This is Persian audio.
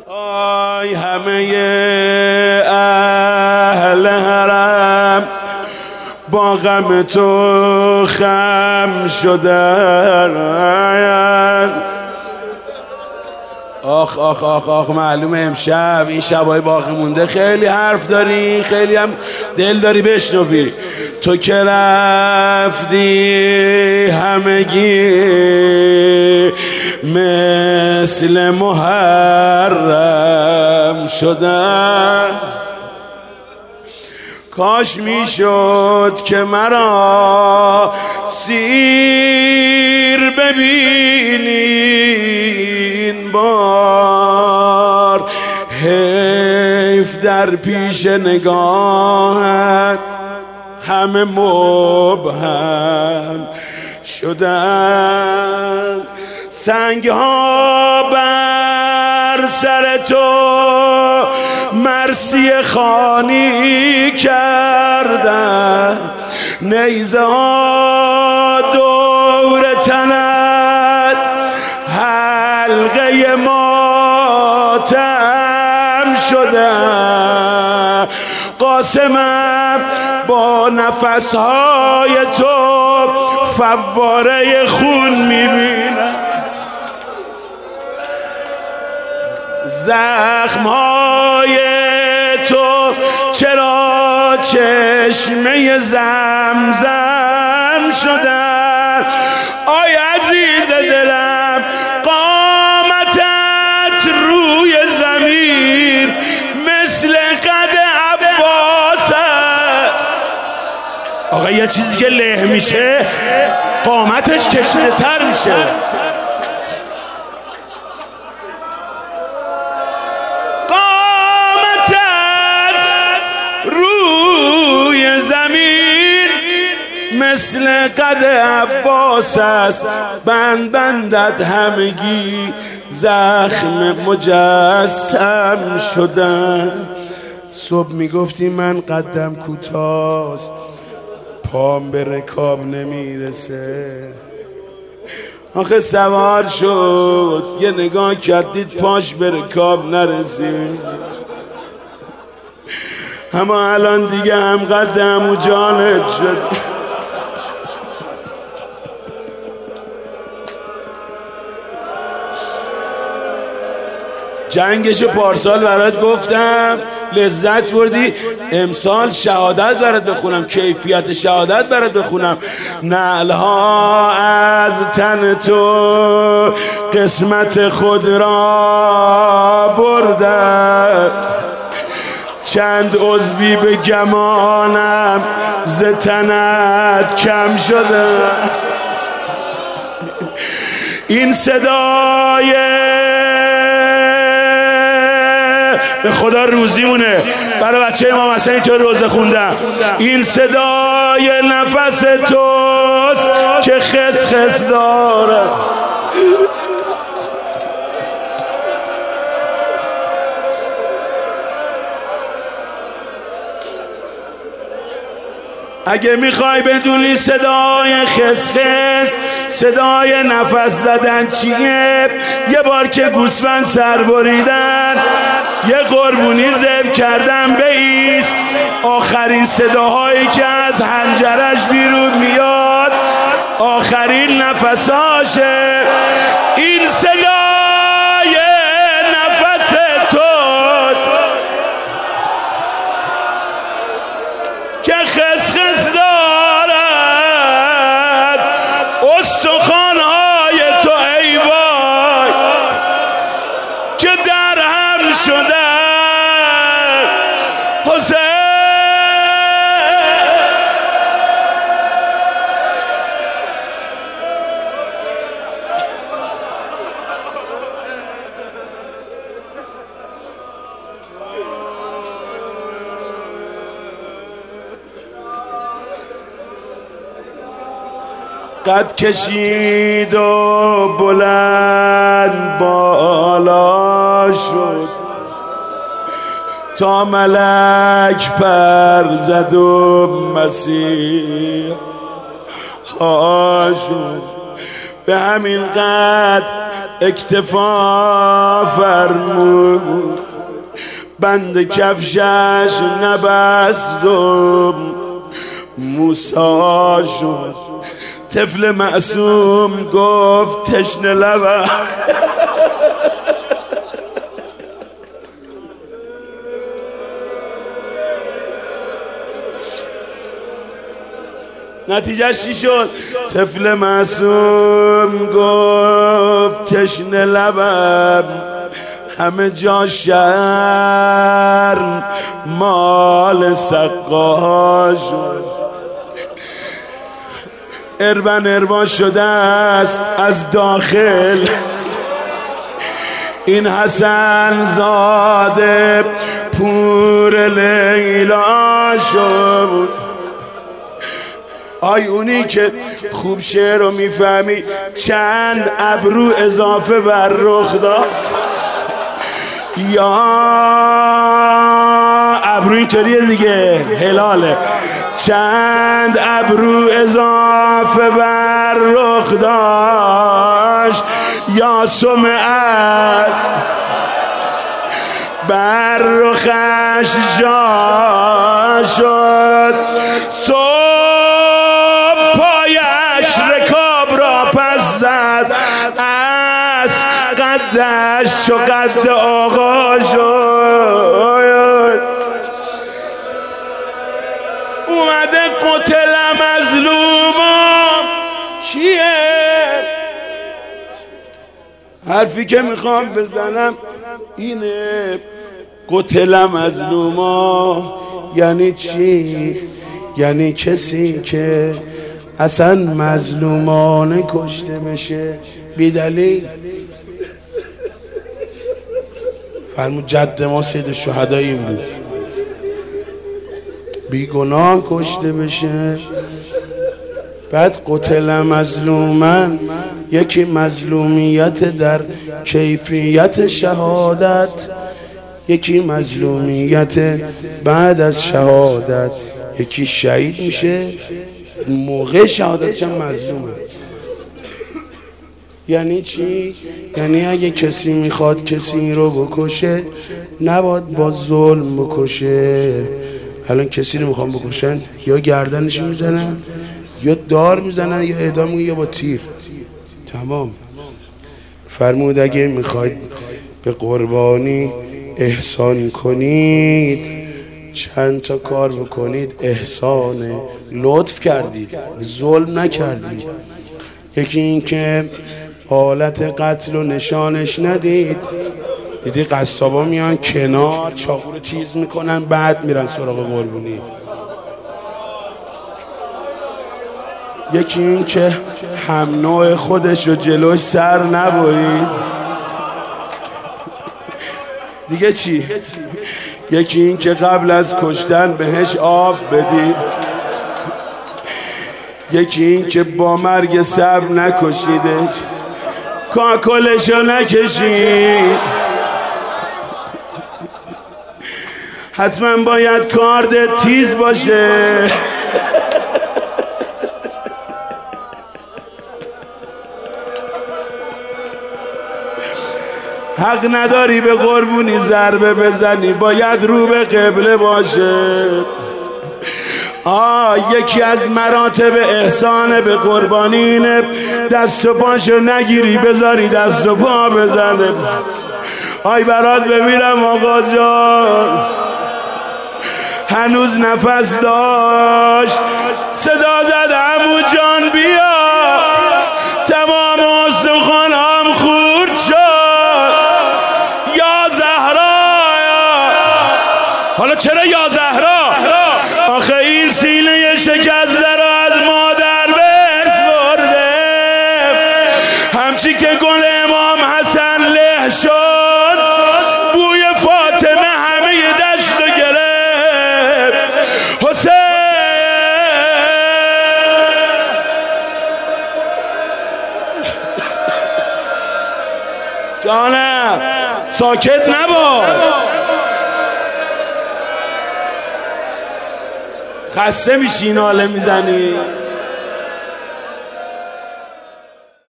آی همه اهل حرم با غم تو خم شدن. آخ آخ آخ آخ معلومه امشب این شبای باقی مونده خیلی حرف داری، خیلی هم دل داری بشنوی. تو که رفتی همگی مثل محرم شدن. کاش میشد که مرا سیر ببینین بار، حیف در پیش نگاهت همه مبهم شدن. سنگ ها بر سر تو مرثیه خوانی کردن، نیزه ها دور تنت حلقه ماتم شدن. قاسمم با نفسهای تو فواره خون میبینم، زخمهای تو چرا چشمه زمزم شدن. آی عزیز دلم قامتت روی زمین مثل قد عباس است. آقا یه چیزی که له میشه قامتش کشیده تر میشه. مثل قد عباس است، بندت همگی زخم مجسم شدن. صبح میگفتی من قدم کوتاست، پام به رکاب نمیرسه. آخه سوار شد یه نگاه کردید پاش به رکاب نرسید، اما الان دیگه هم قدم و جانت شد. جنگش پارسال برات گفتم لذت بردی، امسال شهادت برات بخونم، کیفیت شهادت برات بخونم. نعلها از تن تو قسمت خود را بردن، چند عضوی به گمانم ز تنت کم شده. این صدای به خدا روزیمونه برای بچه امام حسین اینطور روزه خوندم. این صدای نفس توست که خس خس داره. اگه میخوای بدونی صدای خسخس صدای نفس زدن چیه، یه بار که گوسفند سر بریدن یه قربونی ذبح کردن بایست، آخرین صداهایی که از حنجرش بیرون میاد آخرین نفساشه. این صدای نفس توست که خسخس دارد استخوان‌های تو ای وای که در هم شدن. حسین قد کشید و بلند بالا شد تا ملک پر زد و مسیح ها شد. به همین قد اکتفا فرمود بند کفشش نبستم موسی شد طفل معصوم گفت تشنه لبم نتیجه چی شد؟ طفل معصوم گفت تشنه لبم همه جا شهر مال سقا شد اربن شده است از داخل این حسن زاده پور لیلا شد آی اونی که خوب شعر رو میفهمی چند ابرو اضافه بر رخ داشت یا ابرو اینطوریه دیگه هلاله چند ابرو اضافه بر رخ داشت یا سمع است بر رخش جا شد صبح پایش رکاب را پس زد از قدش و قد آقا شد اومده قتل مظلوما کیه؟ حرفی که میخوام بزنم اینه قتل مظلوما یعنی چی؟ یعنی کسی که اصلا مظلومانه کشته بشه بی دلیل. فرمود جد ما سید الشهداء این بود بی گناه کشته بشه. بعد قتل مظلومن یکی مظلومیت در کیفیت شهادت یکی مظلومیت بعد از شهادت یکی شهید میشه موقع شهادتش هم مظلومه. یعنی چی؟ یعنی اگه کسی میخواد کسی رو بکشه نباید با ظلم بکشه. الان کسی رو میخوام بکشن یا گردنش میزنن یا دار میزنن یا اعدام یا با تیر تمام. فرمود اگه میخواید به قربانی احسان کنید چند تا کار بکنید احسانه لطف کردید ظلم نکردید. یکی این که آلت قتل و نشانش ندید. دیدی قصابا میان کنار چاقو رو تیز میکنن بعد میرن سراغ قربونی. یکی این که هم نوع خودش رو جلوش سر نبرید. دیگه چی؟ یکی این که قبل از کشتن بهش آب بدید. یکی این که با مرگ صبر نکشیدش کاکلشو نکشید. حتما باید کارد تیز باشه. حق نداری به قربونی ضربه بزنی باید رو به قبله باشه. یکی از مراتب احسان به قربانی اینه دست و پاشو نگیری بذاری دست و پا بزنه. آی برات بمیرم آقا جان هنوز نفس داشت صدا زد عمو جان بیا تمام استخوانام خورد شد یا زهرا. حالا چرا یا زهرا؟ آخه این سینه شکسته را از مادر بسپرده همچی که گل امام حسن له شد بوی فاطمه همه دشت گرفت. حسین جانم ساکت نباش خسته میشی ناله میزنی.